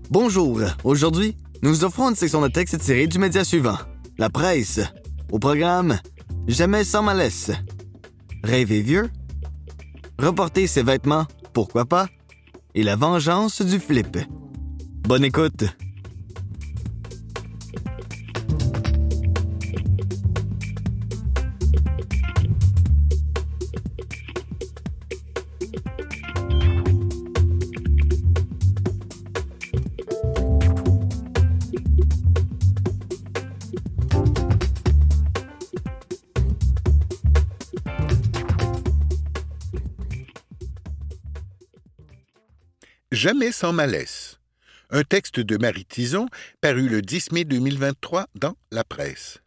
Bonjour, aujourd'hui, nous vous offrons une section de texte tirée du média suivant. La presse. Au programme, Jamais sans malaise. Rêver vieux. Reporter ses vêtements, pourquoi pas. Et la vengeance du flip. Bonne écoute. Jamais sans malaise. Un texte de Marie Tison paru le 10 mai 2023 dans La Presse.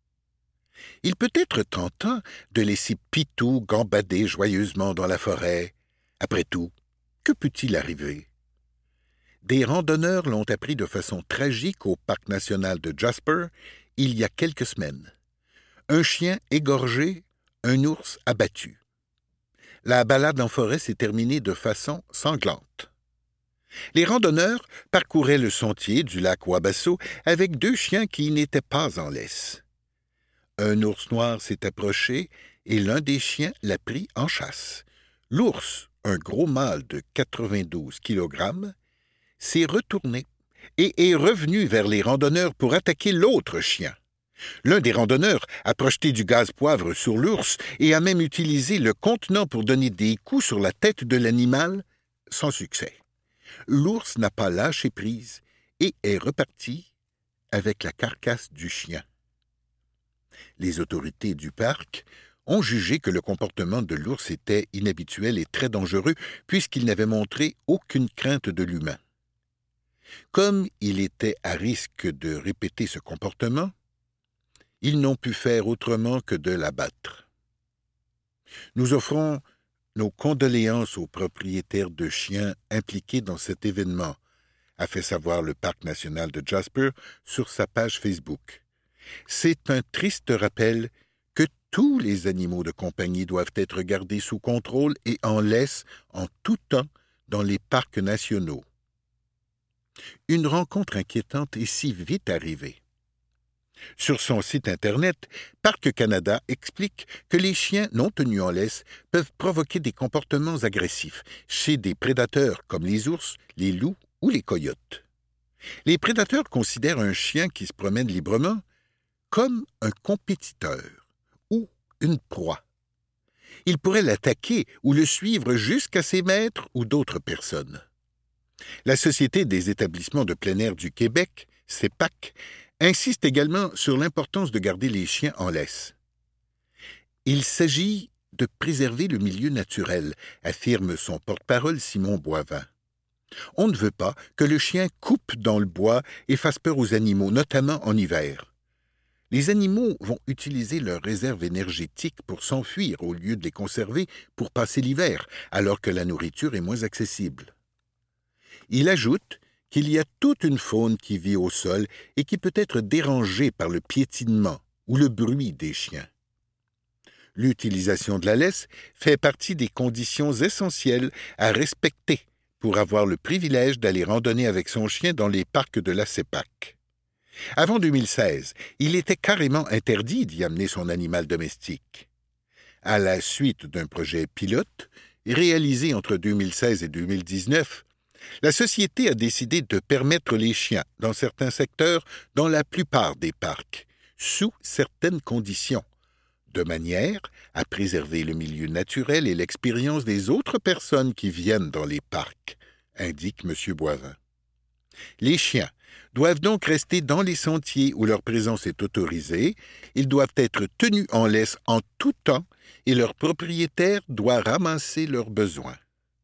Il peut être tentant de laisser Pitou gambader joyeusement dans la forêt. Après tout, que peut-il arriver? Des randonneurs l'ont appris de façon tragique au parc national de Jasper il y a quelques semaines. Un chien égorgé, un ours abattu. La balade en forêt s'est terminée de façon sanglante. Les randonneurs parcouraient le sentier du lac Wabasso avec deux chiens qui n'étaient pas en laisse. Un ours noir s'est approché et l'un des chiens l'a pris en chasse. L'ours, un gros mâle de 92 kg, s'est retourné et est revenu vers les randonneurs pour attaquer l'autre chien. L'un des randonneurs a projeté du gaz poivre sur l'ours et a même utilisé le contenant pour donner des coups sur la tête de l'animal, sans succès. L'ours n'a pas lâché prise et est reparti avec la carcasse du chien. Les autorités du parc ont jugé que le comportement de l'ours était inhabituel et très dangereux puisqu'il n'avait montré aucune crainte de l'humain. Comme il était à risque de répéter ce comportement, ils n'ont pu faire autrement que de l'abattre. Nous offrons nos condoléances aux propriétaires de chiens impliqués dans cet événement, a fait savoir le Parc national de Jasper sur sa page Facebook. C'est un triste rappel que tous les animaux de compagnie doivent être gardés sous contrôle et en laisse en tout temps dans les parcs nationaux. Une rencontre inquiétante est si vite arrivée. Sur son site Internet, Parc Canada explique que les chiens non tenus en laisse peuvent provoquer des comportements agressifs chez des prédateurs comme les ours, les loups ou les coyotes. Les prédateurs considèrent un chien qui se promène librement comme un compétiteur ou une proie. Ils pourraient l'attaquer ou le suivre jusqu'à ses maîtres ou d'autres personnes. La Société des établissements de plein air du Québec, CEPAC, insiste également sur l'importance de garder les chiens en laisse. Il s'agit de préserver le milieu naturel, affirme son porte-parole Simon Boivin. On ne veut pas que le chien coupe dans le bois et fasse peur aux animaux, notamment en hiver. Les animaux vont utiliser leurs réserves énergétiques pour s'enfuir au lieu de les conserver pour passer l'hiver, alors que la nourriture est moins accessible. Il ajoute qu'il y a toute une faune qui vit au sol et qui peut être dérangée par le piétinement ou le bruit des chiens. L'utilisation de la laisse fait partie des conditions essentielles à respecter pour avoir le privilège d'aller randonner avec son chien dans les parcs de la CEPAC. Avant 2016, il était carrément interdit d'y amener son animal domestique. À la suite d'un projet pilote, réalisé entre 2016 et 2019, la Société a décidé de permettre les chiens dans certains secteurs dans la plupart des parcs, sous certaines conditions, de manière à préserver le milieu naturel et l'expérience des autres personnes qui viennent dans les parcs, indique M. Boivin. Les chiens doivent donc rester dans les sentiers où leur présence est autorisée, ils doivent être tenus en laisse en tout temps et leur propriétaire doit ramasser leurs besoins.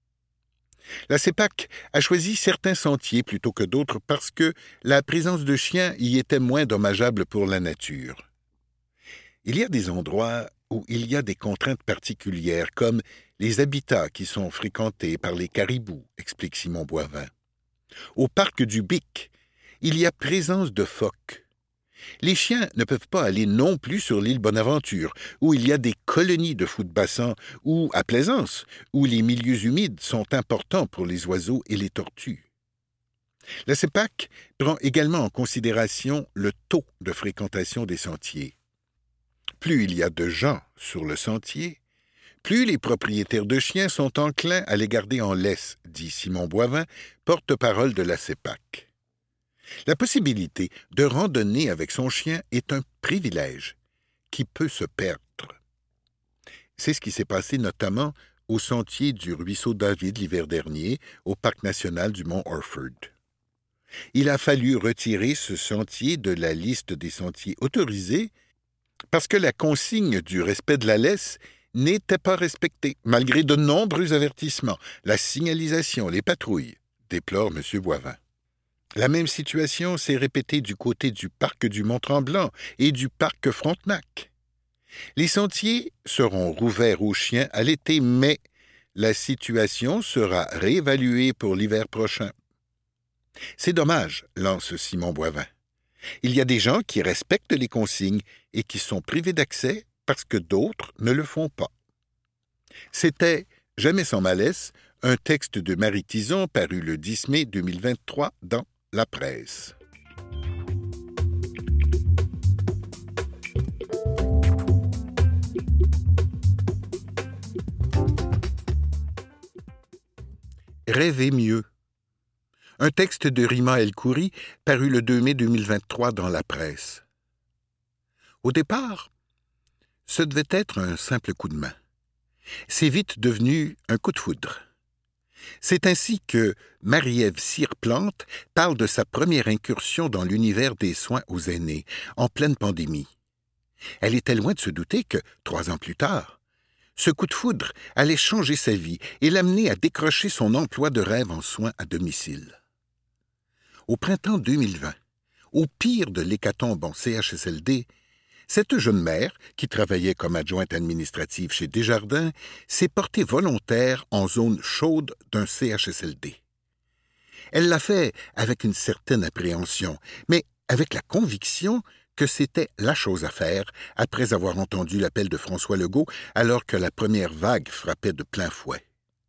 La CEPAC a choisi certains sentiers plutôt que d'autres parce que la présence de chiens y était moins dommageable pour la nature. Il y a des endroits où il y a des contraintes particulières, comme les habitats qui sont fréquentés par les caribous, explique Simon Boivin. Au parc du Bic, il y a présence de phoques. Les chiens ne peuvent pas aller non plus sur l'île Bonaventure, où il y a des colonies de fous de bassin, ou à Plaisance, où les milieux humides sont importants pour les oiseaux et les tortues. La CEPAC prend également en considération le taux de fréquentation des sentiers. Plus il y a de gens sur le sentier, plus les propriétaires de chiens sont enclins à les garder en laisse, dit Simon Boivin, porte-parole de la CEPAC. La possibilité de randonner avec son chien est un privilège qui peut se perdre. C'est ce qui s'est passé notamment au sentier du ruisseau David l'hiver dernier, au parc national du mont Orford. Il a fallu retirer ce sentier de la liste des sentiers autorisés parce que la consigne du respect de la laisse n'était pas respectée, malgré de nombreux avertissements, la signalisation, les patrouilles, déplore M. Boivin. La même situation s'est répétée du côté du parc du Mont-Tremblant et du parc Frontenac. Les sentiers seront rouverts aux chiens à l'été, mais la situation sera réévaluée pour l'hiver prochain. C'est dommage, lance Simon Boivin. Il y a des gens qui respectent les consignes et qui sont privés d'accès parce que d'autres ne le font pas. C'était Jamais sans malaise, un texte de Marie Tison paru le 10 mai 2023 dans La Presse. Rêver mieux. Un texte de Rima El-Khoury paru le 2 mai 2023 dans La Presse. Au départ, ce devait être un simple coup de main. C'est vite devenu un coup de foudre. C'est ainsi que Marie-Ève Cyr-Plante parle de sa première incursion dans l'univers des soins aux aînés, en pleine pandémie. Elle était loin de se douter que, 3 ans plus tard, ce coup de foudre allait changer sa vie et l'amener à décrocher son emploi de rêve en soins à domicile. Au printemps 2020, au pire de l'hécatombe en CHSLD, cette jeune mère, qui travaillait comme adjointe administrative chez Desjardins, s'est portée volontaire en zone chaude d'un CHSLD. Elle l'a fait avec une certaine appréhension, mais avec la conviction que c'était la chose à faire après avoir entendu l'appel de François Legault alors que la première vague frappait de plein fouet.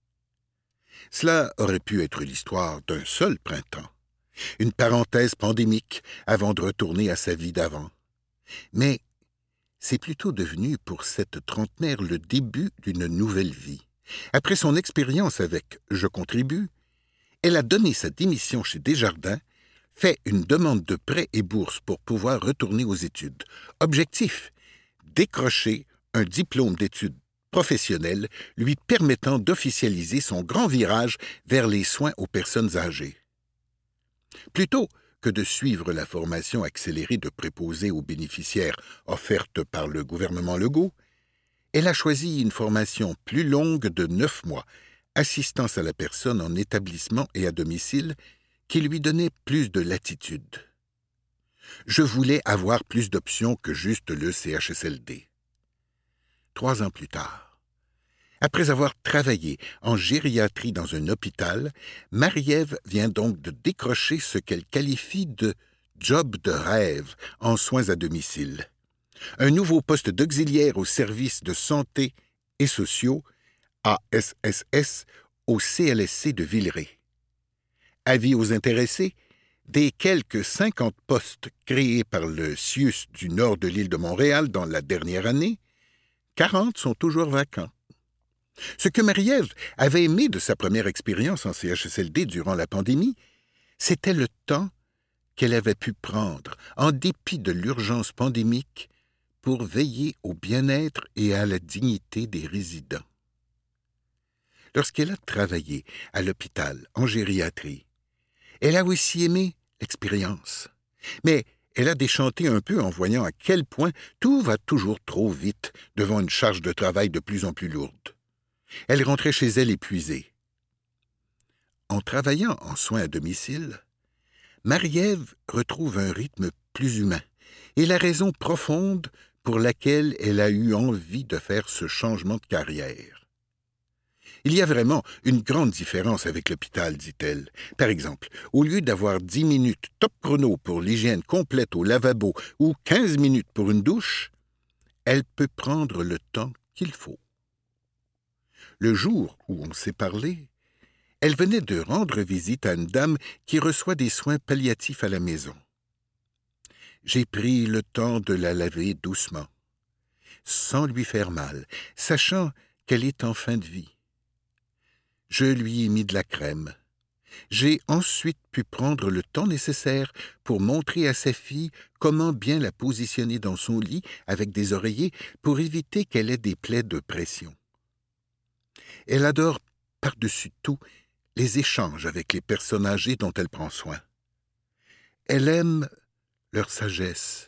Cela aurait pu être l'histoire d'un seul printemps, une parenthèse pandémique avant de retourner à sa vie d'avant. Mais c'est plutôt devenu pour cette trentenaire le début d'une nouvelle vie. Après son expérience avec « Je contribue », elle a donné sa démission chez Desjardins, fait une demande de prêt et bourse pour pouvoir retourner aux études. Objectif, décrocher un diplôme d'études professionnelles lui permettant d'officialiser son grand virage vers les soins aux personnes âgées. Plutôt que de suivre la formation accélérée de préposés aux bénéficiaires offerte par le gouvernement Legault, elle a choisi une formation plus longue de 9 mois, assistance à la personne en établissement et à domicile, qui lui donnait plus de latitude. Je voulais avoir plus d'options que juste le CHSLD. 3 ans plus tard, après avoir travaillé en gériatrie dans un hôpital, Marie-Ève vient donc de décrocher ce qu'elle qualifie de « job de rêve » en soins à domicile. Un nouveau poste d'auxiliaire au service de santé et sociaux, ASSS, au CLSC de Villeray. Avis aux intéressés, des quelques 50 postes créés par le CIUS du nord de l'île de Montréal dans la dernière année, 40 sont toujours vacants. Ce que Marie-Ève avait aimé de sa première expérience en CHSLD durant la pandémie, c'était le temps qu'elle avait pu prendre, en dépit de l'urgence pandémique, pour veiller au bien-être et à la dignité des résidents. Lorsqu'elle a travaillé à l'hôpital en gériatrie, elle a aussi aimé l'expérience. Mais elle a déchanté un peu en voyant à quel point tout va toujours trop vite devant une charge de travail de plus en plus lourde. Elle rentrait chez elle épuisée. En travaillant en soins à domicile, Marie-Ève retrouve un rythme plus humain et la raison profonde pour laquelle elle a eu envie de faire ce changement de carrière. Il y a vraiment une grande différence avec l'hôpital, dit-elle. Par exemple, au lieu d'avoir 10 minutes top chrono pour l'hygiène complète au lavabo ou 15 minutes pour une douche, elle peut prendre le temps qu'il faut. Le jour où on s'est parlé, Elle venait de rendre visite à une dame qui reçoit des soins palliatifs à la maison. J'ai pris le temps de la laver doucement, sans lui faire mal, sachant qu'elle est en fin de vie. Je lui ai mis de la crème. J'ai ensuite pu prendre le temps nécessaire pour montrer à sa fille comment bien la positionner dans son lit avec des oreillers pour éviter qu'elle ait des plaies de pression. Elle adore par-dessus tout les échanges avec les personnes âgées dont elle prend soin. Elle aime leur sagesse,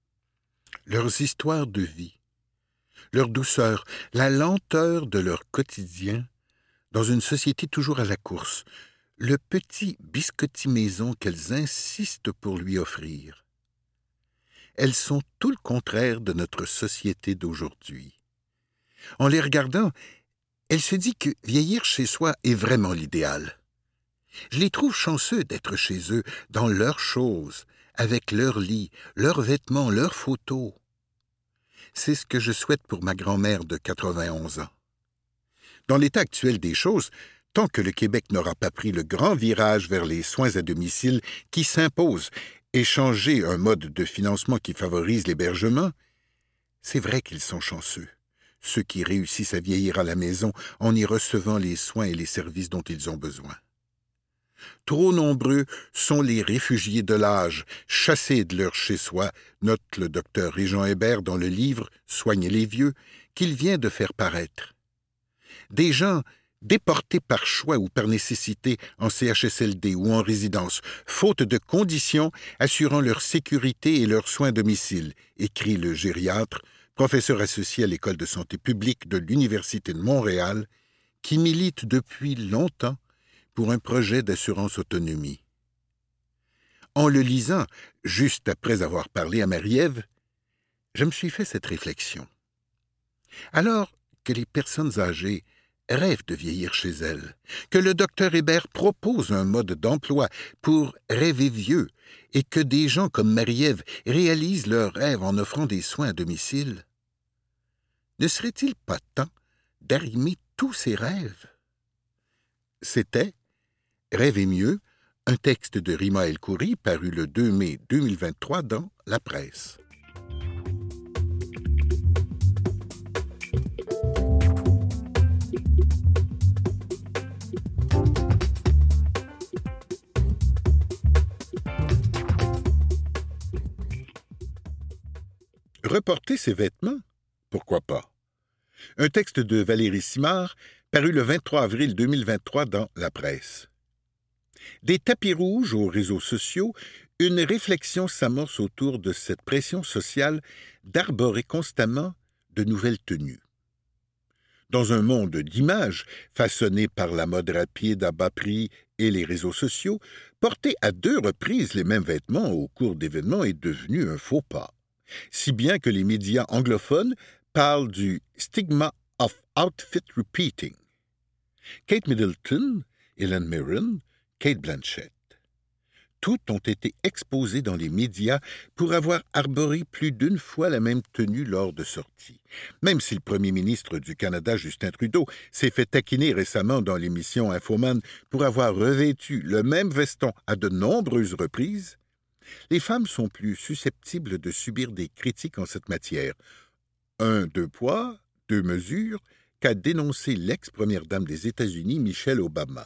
leurs histoires de vie, leur douceur, la lenteur de leur quotidien dans une société toujours à la course, le petit biscotti maison qu'elles insistent pour lui offrir. Elles sont tout le contraire de notre société d'aujourd'hui. En les regardant, elle se dit que vieillir chez soi est vraiment l'idéal. Je les trouve chanceux d'être chez eux, dans leurs choses, avec leur lit, leurs vêtements, leurs photos. C'est ce que je souhaite pour ma grand-mère de 91 ans. Dans l'état actuel des choses, tant que le Québec n'aura pas pris le grand virage vers les soins à domicile qui s'impose et changé un mode de financement qui favorise l'hébergement, c'est vrai qu'ils sont chanceux, ceux qui réussissent à vieillir à la maison en y recevant les soins et les services dont ils ont besoin. Trop nombreux sont les réfugiés de l'âge, chassés de leur chez-soi, note le docteur Régent Hébert dans le livre « Soigner les vieux » qu'il vient de faire paraître. Des gens déportés par choix ou par nécessité en CHSLD ou en résidence, faute de conditions assurant leur sécurité et leurs soins à domicile, écrit le gériatre, professeur associé à l'École de santé publique de l'Université de Montréal, qui milite depuis longtemps pour un projet d'assurance autonomie. En le lisant, juste après avoir parlé à Marie-Ève, je me suis fait cette réflexion. Alors que les personnes âgées rêvent de vieillir chez elles, que le docteur Hébert propose un mode d'emploi pour rêver vieux et que des gens comme Marie-Ève réalisent leurs rêves en offrant des soins à domicile, ne serait-il pas temps d'arrimer tous ces rêves? C'était Rêver mieux, un texte de Rima El-Khoury paru le 2 mai 2023 dans La Presse. Reporter ses vêtements? Pourquoi pas? Un texte de Valérie Simard paru le 23 avril 2023 dans La Presse. Des tapis rouges aux réseaux sociaux, une réflexion s'amorce autour de cette pression sociale d'arborer constamment de nouvelles tenues. Dans un monde d'images façonné par la mode rapide à bas prix et les réseaux sociaux, porter à 2 reprises les mêmes vêtements au cours d'événements est devenu un faux pas, si bien que les médias anglophones parlent du « stigma of outfit repeating ». Kate Middleton, Helen Mirren, Kate Blanchett. Toutes ont été exposées dans les médias pour avoir arboré plus d'une fois la même tenue lors de sorties. Même si le premier ministre du Canada, Justin Trudeau, s'est fait taquiner récemment dans l'émission Infoman pour avoir revêtu le même veston à de nombreuses reprises, les femmes sont plus susceptibles de subir des critiques en cette matière. 2 poids, 2 mesures, qu'a dénoncé l'ex-première dame des États-Unis, Michelle Obama.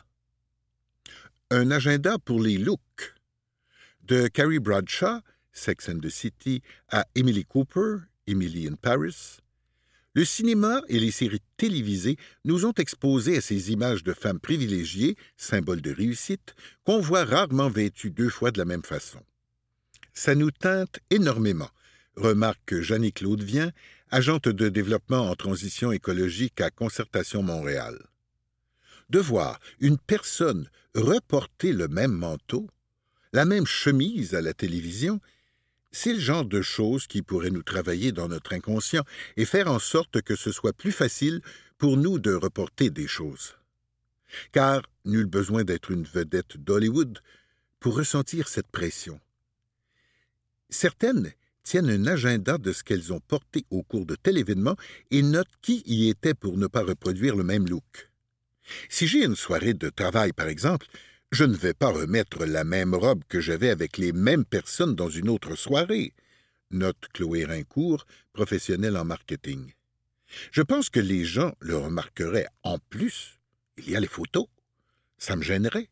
Un agenda pour les looks. De Carrie Bradshaw, Sex and the City, à Emily Cooper, Emily in Paris. Le cinéma et les séries télévisées nous ont exposés à ces images de femmes privilégiées, symboles de réussite, qu'on voit rarement vêtues 2 fois de la même façon. Ça nous teinte énormément, remarque Jeannie-Claude Vien, agente de développement en transition écologique à Concertation Montréal. De voir une personne reporter le même manteau, la même chemise à la télévision, c'est le genre de choses qui pourrait nous travailler dans notre inconscient et faire en sorte que ce soit plus facile pour nous de reporter des choses. Car nul besoin d'être une vedette d'Hollywood pour ressentir cette pression. Certaines tiennent un agenda de ce qu'elles ont porté au cours de tel événement et notent qui y était pour ne pas reproduire le même look. Si j'ai une soirée de travail, par exemple, je ne vais pas remettre la même robe que j'avais avec les mêmes personnes dans une autre soirée, note Chloé Rincourt, professionnelle en marketing. Je pense que les gens le remarqueraient. En plus, il y a les photos. Ça me gênerait.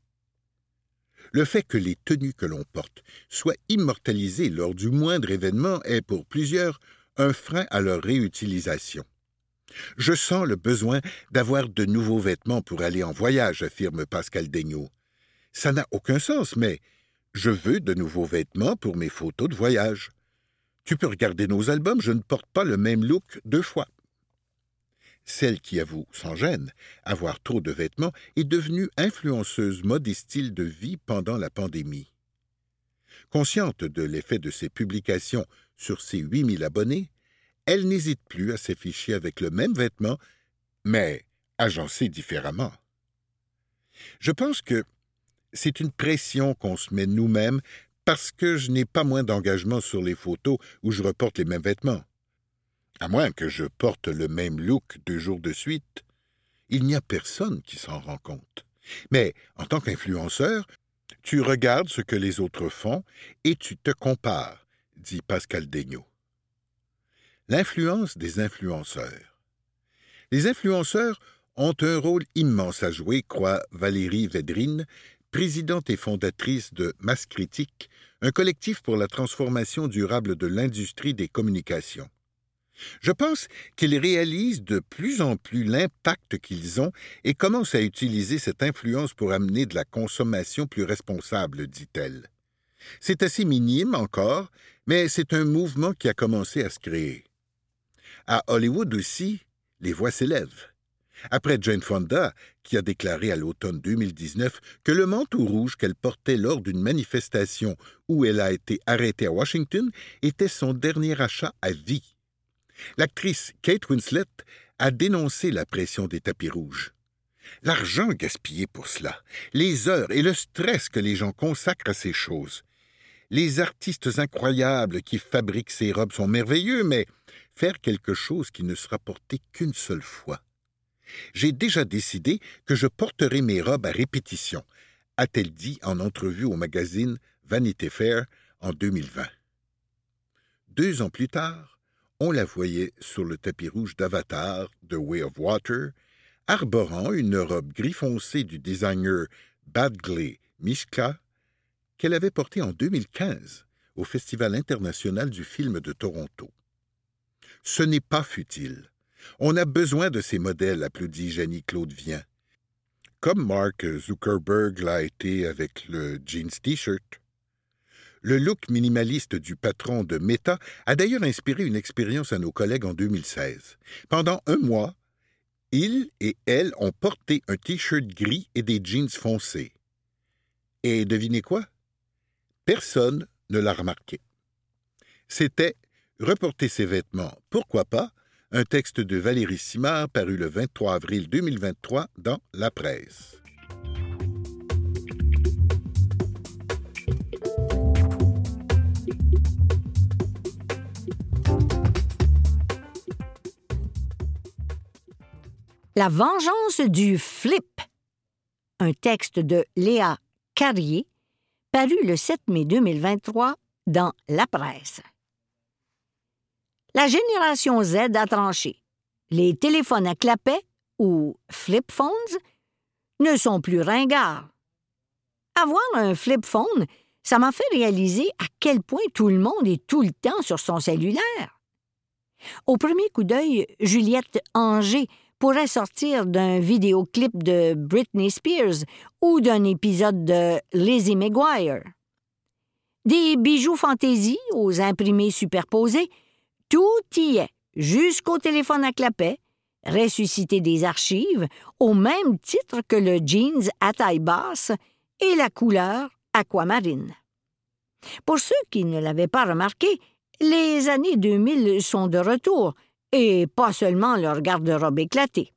Le fait que les tenues que l'on porte soient immortalisées lors du moindre événement est, pour plusieurs, un frein à leur réutilisation. Je sens le besoin d'avoir de nouveaux vêtements pour aller en voyage, affirme Pascal Daigneault. Ça n'a aucun sens, mais je veux de nouveaux vêtements pour mes photos de voyage. Tu peux regarder nos albums, je ne porte pas le même look 2 fois. Celle qui avoue, sans gêne, avoir trop de vêtements est devenue influenceuse mode et style de vie pendant la pandémie. Consciente de l'effet de ses publications sur ses 8000 abonnés, elle n'hésite plus à s'afficher avec le même vêtement, mais agencé différemment. Je pense que c'est une pression qu'on se met nous-mêmes parce que je n'ai pas moins d'engagement sur les photos où je reporte les mêmes vêtements. À moins que je porte le même look 2 jours de suite, il n'y a personne qui s'en rend compte. Mais en tant qu'influenceur, tu regardes ce que les autres font et tu te compares, dit Pascal Daigneault. L'influence des influenceurs. Les influenceurs ont un rôle immense à jouer, croit Valérie Védrine, présidente et fondatrice de Masse Critique, un collectif pour la transformation durable de l'industrie des communications. Je pense qu'ils réalisent de plus en plus l'impact qu'ils ont et commencent à utiliser cette influence pour amener de la consommation plus responsable, dit-elle. C'est assez minime encore, mais c'est un mouvement qui a commencé à se créer. À Hollywood aussi, les voix s'élèvent. Après Jane Fonda, qui a déclaré à l'automne 2019 que le manteau rouge qu'elle portait lors d'une manifestation où elle a été arrêtée à Washington était son dernier achat à vie. L'actrice Kate Winslet a dénoncé la pression des tapis rouges. L'argent gaspillé pour cela, les heures et le stress que les gens consacrent à ces choses. Les artistes incroyables qui fabriquent ces robes sont merveilleux, mais faire quelque chose qui ne sera porté qu'une seule fois. J'ai déjà décidé que je porterai mes robes à répétition, a-t-elle dit en entrevue au magazine Vanity Fair en 2020. 2 ans plus tard, on la voyait sur le tapis rouge d'Avatar, The Way of Water, arborant une robe gris foncé du designer Badgley Mishka qu'elle avait portée en 2015 au Festival international du film de Toronto. Ce n'est pas futile. On a besoin de ces modèles, applaudit Jenny-Claude Vien. Comme Mark Zuckerberg l'a été avec le jeans T-shirt. Le look minimaliste du patron de Meta a d'ailleurs inspiré une expérience à nos collègues en 2016. Pendant 1 mois, ils et elles ont porté un T-shirt gris et des jeans foncés. Et devinez quoi? Personne ne l'a remarqué. C'était « Reporter ses vêtements, pourquoi pas ?» un texte de Valérie Simard paru le 23 avril 2023 dans La Presse. La vengeance du flip, un texte de Léa Carrier, paru le 7 mai 2023 dans La Presse. La génération Z a tranché. Les téléphones à clapet, ou flip phones, ne sont plus ringards. Avoir un flip phone, ça m'a fait réaliser à quel point tout le monde est tout le temps sur son cellulaire. Au premier coup d'œil, Juliette Anger pourrait sortir d'un vidéoclip de Britney Spears ou d'un épisode de Lizzie McGuire. Des bijoux fantaisie aux imprimés superposés, tout y est, jusqu'au téléphone à clapet, ressusciter des archives au même titre que le jeans à taille basse et la couleur aquamarine. Pour ceux qui ne l'avaient pas remarqué, les années 2000 sont de retour, et pas seulement leur garde-robe éclatée.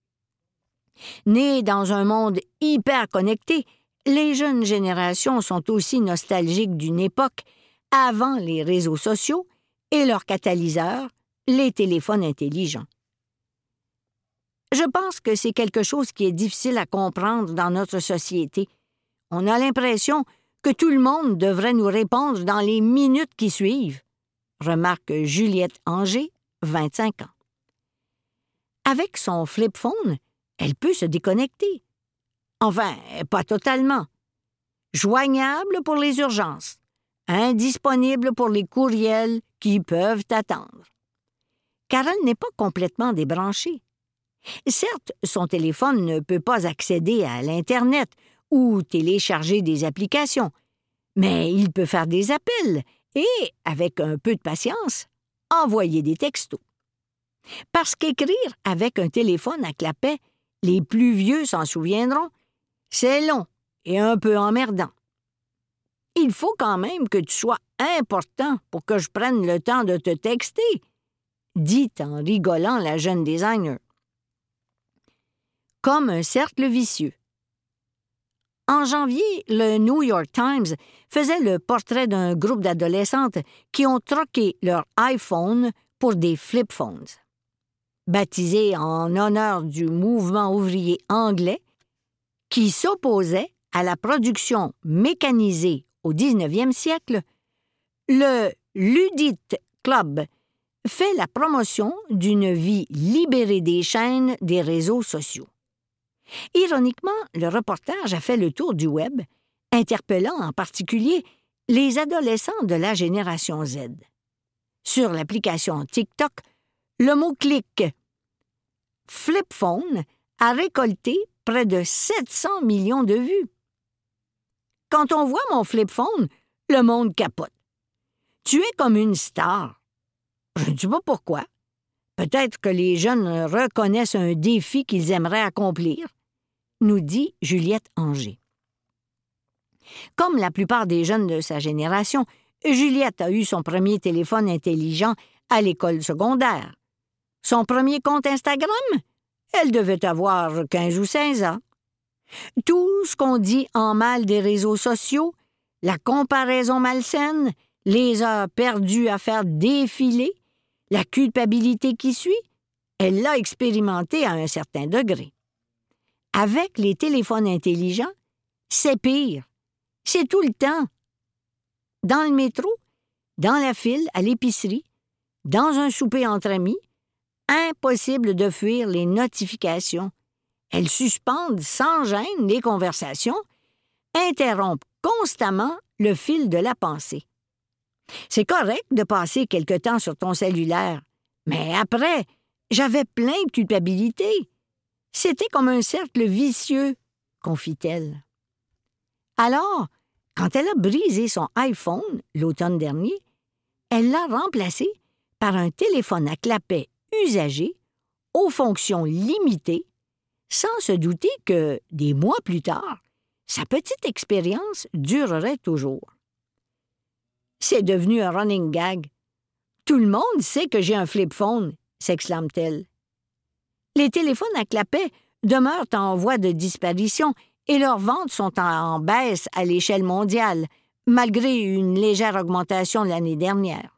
Nés dans un monde hyper connecté, les jeunes générations sont aussi nostalgiques d'une époque avant les réseaux sociaux et leur catalyseur, les téléphones intelligents. Je pense que c'est quelque chose qui est difficile à comprendre dans notre société. On a l'impression que tout le monde devrait nous répondre dans les minutes qui suivent, remarque Juliette Anger, 25 ans. Avec son flip phone, elle peut se déconnecter. Enfin, pas totalement. Joignable pour les urgences, indisponible pour les courriels qui peuvent attendre. Car elle n'est pas complètement débranchée. Certes, son téléphone ne peut pas accéder à l'Internet ou télécharger des applications, mais il peut faire des appels et, avec un peu de patience, envoyer des textos. Parce qu'écrire avec un téléphone à clapet, les plus vieux s'en souviendront, c'est long et un peu emmerdant. Il faut quand même que tu sois important pour que je prenne le temps de te texter, dit en rigolant la jeune designer. Comme un cercle vicieux. En janvier, le New York Times faisait le portrait d'un groupe d'adolescentes qui ont troqué leur iPhone pour des flip phones. Baptisé en honneur du mouvement ouvrier anglais qui s'opposait à la production mécanisée au 19e siècle, le Luddite Club fait la promotion d'une vie libérée des chaînes des réseaux sociaux. Ironiquement, le reportage a fait le tour du web, interpellant en particulier les adolescents de la génération Z. Sur l'application TikTok, le mot-clic « flip phone » a récolté près de 700 millions de vues. Quand on voit mon flip phone, le monde capote. Tu es comme une star. Je ne sais pas pourquoi. Peut-être que les jeunes reconnaissent un défi qu'ils aimeraient accomplir, nous dit Juliette Anger. Comme la plupart des jeunes de sa génération, Juliette a eu son premier téléphone intelligent à l'école secondaire. Son premier compte Instagram? Elle devait avoir 15 ou 16 ans. Tout ce qu'on dit en mal des réseaux sociaux, la comparaison malsaine, les heures perdues à faire défiler, la culpabilité qui suit, elle l'a expérimenté à un certain degré. Avec les téléphones intelligents, c'est pire. C'est tout le temps. Dans le métro, dans la file, à l'épicerie, dans un souper entre amis, impossible de fuir les notifications. Elles suspendent sans gêne les conversations, interrompent constamment le fil de la pensée. C'est correct de passer quelque temps sur ton cellulaire, mais après, j'avais plein de culpabilité. C'était comme un cercle vicieux, confie-t-elle. Alors, quand elle a brisé son iPhone l'automne dernier, elle l'a remplacé par un téléphone à clapet usagé, aux fonctions limitées, sans se douter que, des mois plus tard, sa petite expérience durerait toujours. C'est devenu un running gag. « Tout le monde sait que j'ai un flip phone », s'exclame-t-elle. Les téléphones à clapet demeurent en voie de disparition et leurs ventes sont en baisse à l'échelle mondiale, malgré une légère augmentation l'année dernière.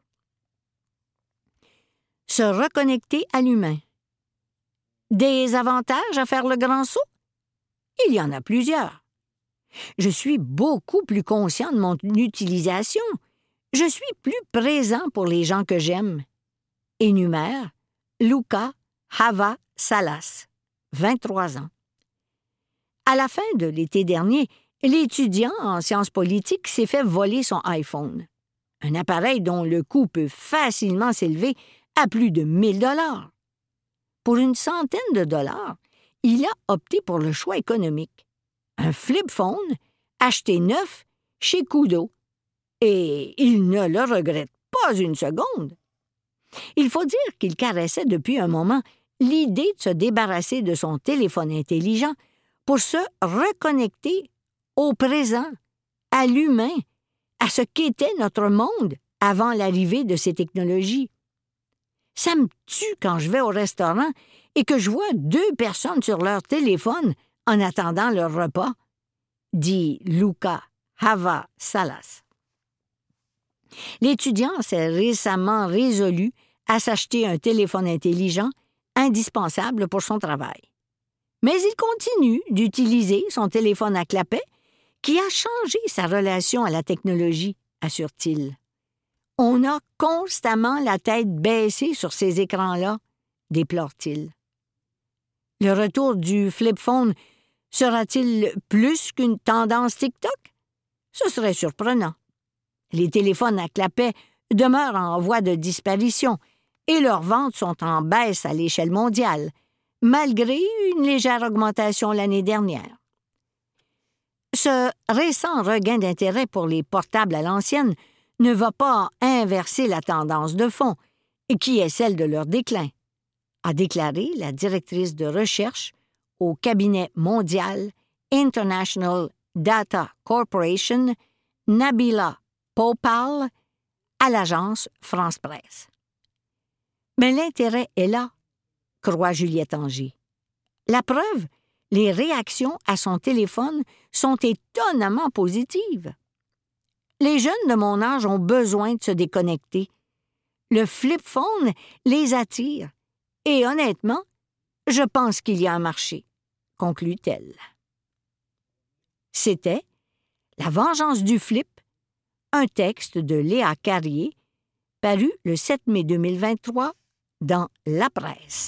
Se reconnecter à l'humain. Des avantages à faire le grand saut? Il y en a plusieurs. Je suis beaucoup plus conscient de mon utilisation. Je suis plus présent pour les gens que j'aime. Énumère Luca Hava Salas, 23 ans. À la fin de l'été dernier, l'étudiant en sciences politiques s'est fait voler son iPhone, un appareil dont le coût peut facilement s'élever à plus de 1 000 $. Pour une centaine de dollars, il a opté pour le choix économique. Un flip phone acheté neuf chez Kudo. Et il ne le regrette pas une seconde. Il faut dire qu'il caressait depuis un moment l'idée de se débarrasser de son téléphone intelligent pour se reconnecter au présent, à l'humain, à ce qu'était notre monde avant l'arrivée de ces technologies. Ça me tue quand je vais au restaurant et que je vois 2 personnes sur leur téléphone en attendant leur repas, dit Luca Hava Salas. L'étudiant s'est récemment résolu à s'acheter un téléphone intelligent indispensable pour son travail. Mais il continue d'utiliser son téléphone à clapet qui a changé sa relation à la technologie, assure-t-il. On a constamment la tête baissée sur ces écrans-là, déplore-t-il. Le retour du flip phone sera-t-il plus qu'une tendance TikTok? Ce serait surprenant. Les téléphones à clapet demeurent en voie de disparition et leurs ventes sont en baisse à l'échelle mondiale, malgré une légère augmentation l'année dernière. Ce récent regain d'intérêt pour les portables à l'ancienne ne va pas inverser la tendance de fond, qui est celle de leur déclin, a déclaré la directrice de recherche au cabinet mondial International Data Corporation, Nabila Popal, à l'agence France Presse. Mais l'intérêt est là, croit Juliette Anger. La preuve, les réactions à son téléphone sont étonnamment positives. Les jeunes de mon âge ont besoin de se déconnecter. Le flip phone les attire. Et honnêtement, je pense qu'il y a un marché, conclut-elle. C'était La vengeance du flip, un texte de Léa Carrier, paru le 7 mai 2023 dans La Presse.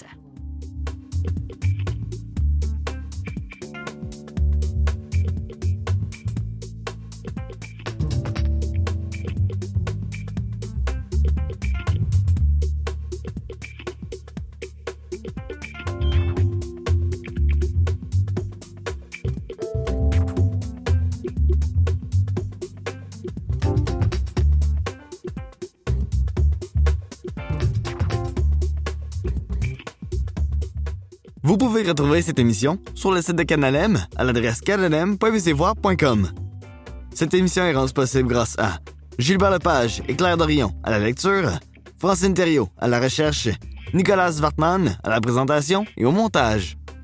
Vous pouvez retrouver cette émission sur le site de Canal M à l'adresse canalm.vcvoir.com. Cette émission est rendue possible grâce à Gilbert Lepage et Claire Dorion à la lecture, Francine Thériault à la recherche, Nicolas Wartman à la présentation et au montage.